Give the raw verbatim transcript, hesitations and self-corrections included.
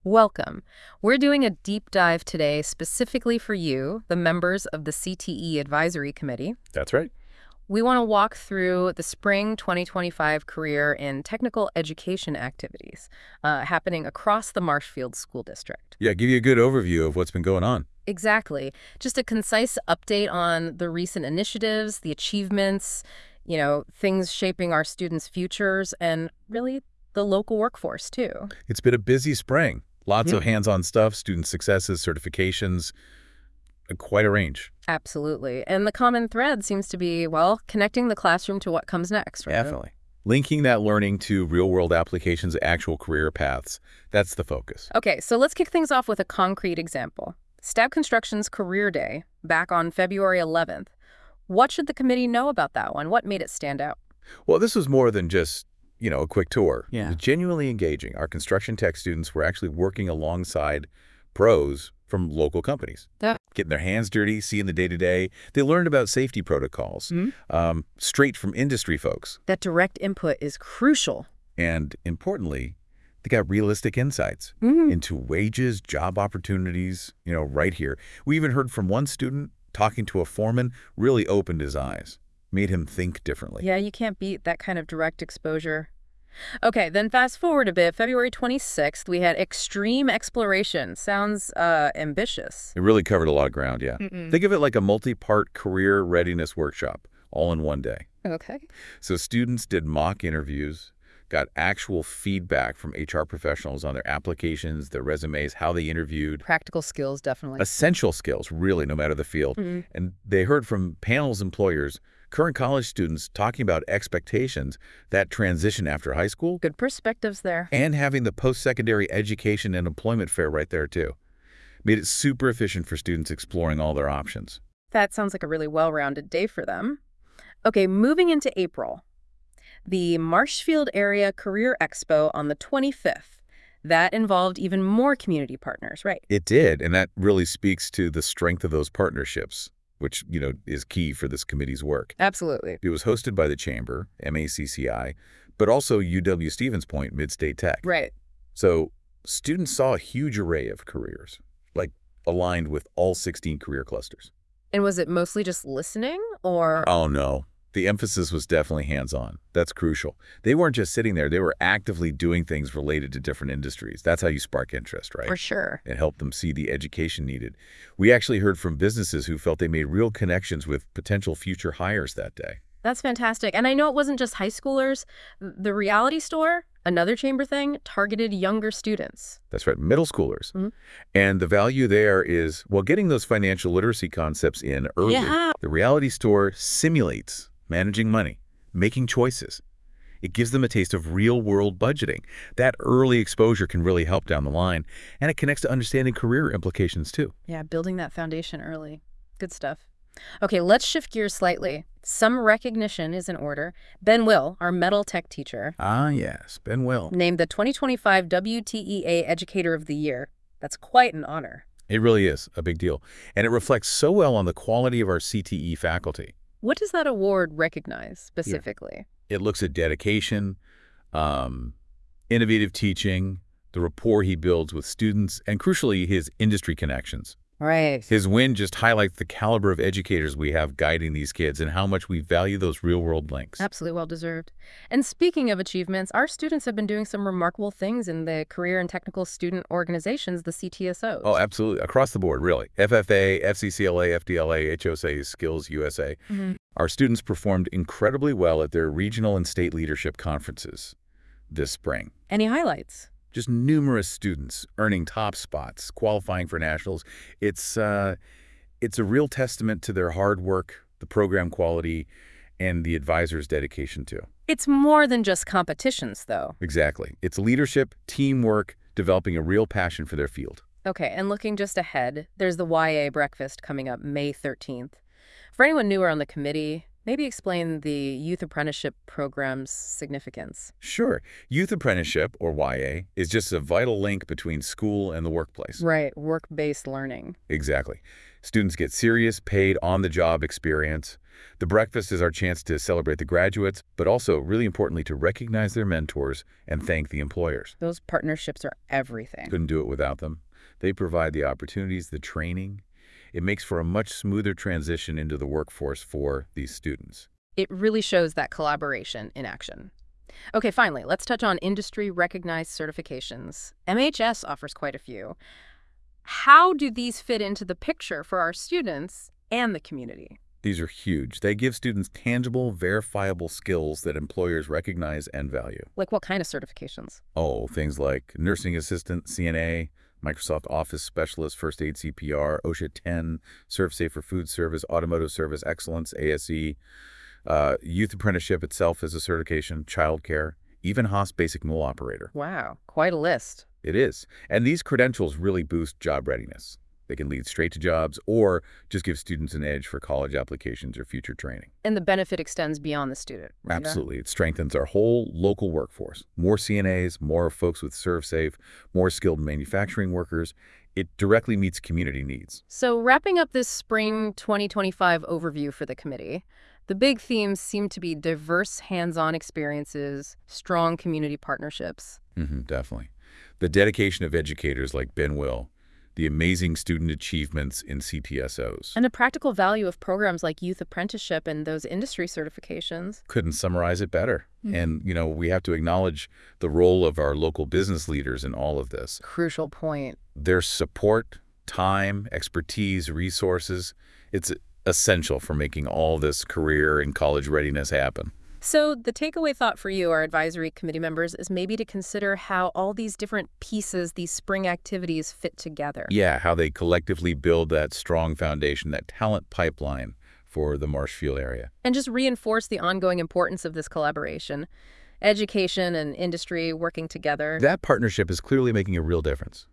Welcome. We're doing a deep dive today specifically for you, the members of the C T E Advisory Committee. That's right. We want to walk through the spring twenty twenty-five career and technical education activities uh, happening across the Marshfield School District. Yeah, give you a good overview of what's been going on. Exactly. Just a concise update on the recent initiatives, the achievements, you know, things shaping our students' futures, and really the local workforce, too. It's been a busy spring. Lots Yeah. of hands-on stuff, student successes, certifications, uh, quite a range. Absolutely. And the common thread seems to be, well, connecting the classroom to what comes next, right? Definitely. Linking that learning to real-world applications, actual career paths, that's the focus. Okay, so let's kick things off with a concrete example. Stab Construction's Career Day, back on February eleventh. What should the committee know about that one? What made it stand out? Well, this was more than just, you know, a quick tour. Yeah. It was genuinely engaging. Our construction tech students were actually working alongside pros from local companies. Yeah. Getting their hands dirty, seeing the day-to-day. They learned about safety protocols, Mhm. um, straight from industry folks. That direct input is crucial. And importantly, they got realistic insights Mhm. into wages, job opportunities, you know, right here. We even heard from one student talking to a foreman, really opened his eyes, made him think differently. Yeah, you can't beat that kind of direct exposure. Okay, then fast forward a bit. February twenty-sixth, we had Extreme Exploration. Sounds uh, ambitious. It really covered a lot of ground, yeah. Mm-mm. Think of it like a multi-part career readiness workshop, all in one day. Okay. So students did mock interviews, got actual feedback from H R professionals on their applications, their resumes, how they interviewed. Practical skills, definitely. Essential skills, really, no matter the field. Mhm. And they heard from panels employers, current college students talking about expectations, that transition after high school, Good perspectives there. and having the post-secondary education and employment fair right there, too. Made it super efficient for students exploring all their options. That sounds like a really well-rounded day for them. Okay, moving into April. The Marshfield Area Career Expo on the twenty-fifth. That involved even more community partners, right? It did, and that really speaks to the strength of those partnerships, which, you know, is key for this committee's work. Absolutely. It was hosted by the Chamber, M A C C I, but also U W-Stevens Point, Mid-State Tech. Right. So students saw a huge array of careers, like aligned with all sixteen career clusters. And was it mostly just listening or? Oh, no. The emphasis was definitely hands-on. That's crucial. They weren't just sitting there. They were actively doing things related to different industries. That's how you spark interest, right? For sure. And help them see the education needed. We actually heard from businesses who felt they made real connections with potential future hires that day. That's fantastic. And I know it wasn't just high schoolers. The Reality Store, another chamber thing, targeted younger students. That's right, middle schoolers. Mhm. And the value there is, well, getting those financial literacy concepts in early. Yeah. The Reality Store simulates managing money, making choices. It gives them a taste of real-world budgeting. That early exposure can really help down the line, and it connects to understanding career implications, too. Yeah, building that foundation early. Good stuff. Okay, let's shift gears slightly. Some recognition is in order. Ben Will, our metal tech teacher, Ah, yes, Ben Will. named the twenty twenty-five W T E A Educator of the Year. That's quite an honor. It really is a big deal, and it reflects so well on the quality of our C T E faculty. What does that award recognize specifically? It looks at dedication, um, innovative teaching, the rapport he builds with students, and crucially, his industry connections. Right. His win just highlights the caliber of educators we have guiding these kids and how much we value those real-world links. Absolutely well-deserved. And speaking of achievements, our students have been doing some remarkable things in the career and technical student organizations, the C T S Os. Oh, absolutely. Across the board, really. F F A, F C C L A, F D L A, H O S A, Skills U S A. Mhm. Our students performed incredibly well at their regional and state leadership conferences this spring. Any highlights? Just numerous students earning top spots, qualifying for nationals. It's, uh, it's a real testament to their hard work, the program quality, and the advisor's dedication too. It's more than just competitions, though. Exactly. It's leadership, teamwork, developing a real passion for their field. Okay, and looking just ahead, there's the Y A breakfast coming up May thirteenth. For anyone newer on the committee, Maybe explain the youth apprenticeship program's significance. Sure, youth apprenticeship, or Y A, is just a vital link between school and the workplace. Right, work-based learning. Exactly. Students get serious, paid, on-the-job experience. The breakfast is our chance to celebrate the graduates, but also, really importantly, to recognize their mentors and thank the employers. Those partnerships are everything. Couldn't do it without them. They provide the opportunities, the training. It makes for a much smoother transition into the workforce for these students. It really shows that collaboration in action. Okay, finally, let's touch on industry-recognized certifications. M H S offers quite a few. How do these fit into the picture for our students and the community? These are huge. They give students tangible, verifiable skills that employers recognize and value. Like what kind of certifications? Oh, things like nursing assistant, C N A, Microsoft Office Specialist, First Aid C P R, OSHA ten, ServSafe for Food Service, Automotive Service Excellence, A S E, uh, Youth Apprenticeship itself is a certification, childcare, even Haas Basic Mule Operator. Wow, quite a list. It is. And these credentials really boost job readiness. They can lead straight to jobs or just give students an edge for college applications or future training. And the benefit extends beyond the student. Right? Absolutely. It strengthens our whole local workforce. More C N As, more folks with ServSafe, more skilled manufacturing workers. It directly meets community needs. So wrapping up this spring twenty twenty-five overview for the committee, the big themes seem to be diverse hands-on experiences, strong community partnerships. Mm-hmm, definitely. The dedication of educators like Ben Will, the amazing student achievements in C T S Os. And the practical value of programs like youth apprenticeship and those industry certifications. Couldn't summarize it better. Mm-hmm. And, you know, we have to acknowledge the role of our local business leaders in all of this. Crucial point. Their support, time, expertise, resources, it's essential for making all this career and college readiness happen. So the takeaway thought for you, our advisory committee members, is maybe to consider how all these different pieces, these spring activities, fit together. Yeah, how they collectively build that strong foundation, that talent pipeline for the Marshfield area. And just reinforce the ongoing importance of this collaboration. Education and industry working together. That partnership is clearly making a real difference.